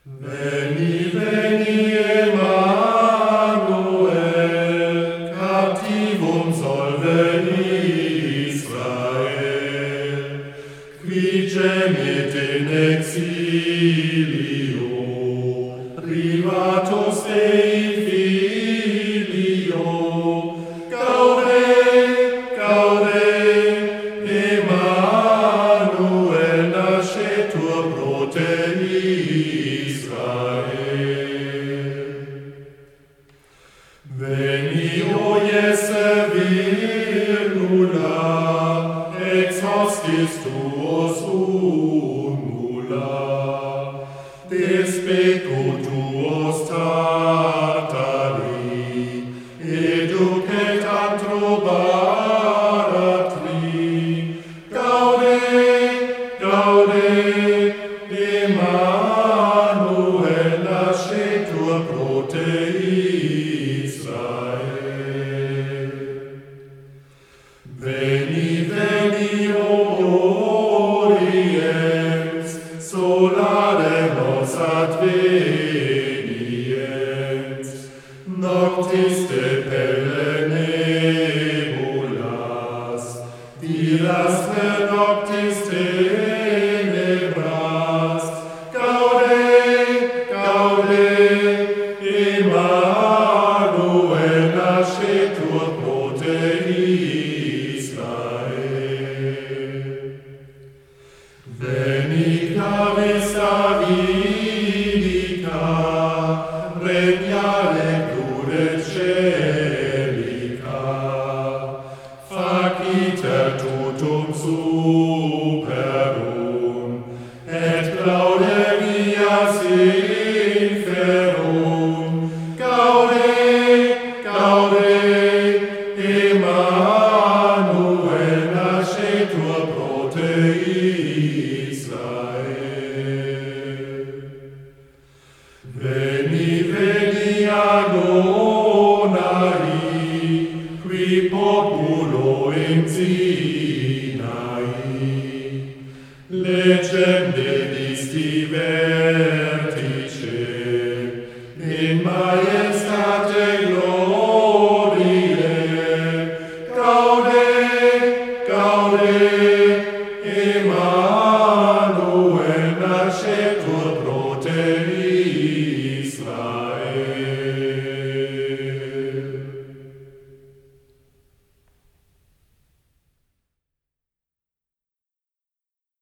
Veni, veni, Emmanuel, captivum solve Israel, qui gemit in exilio, privatus Dei Filio, gaude, gaude, Emmanuel nascetur pro te Israel. Veni, o Iese virgula, ex hostis tuos unula, despeco tuos tartari, educet antro baratri, gaude, gaude, Emmanuel nascetur pro te Israel. Veni, veni, o Oriens, solare nos adveniens, noctis de pelle nebulas, diras per noctis tenebras, gaude, gaude, Emmanuel nascetur pro te Israel. Veni, clavis Davidica, regnare pluret celica, faciter tutum superum, et claude vias inferum, gaude, gaude, Emmanuel nascetur pro te Israel. Veni, veni, Adonai, qui populo in Sinai, legem Deis divertit,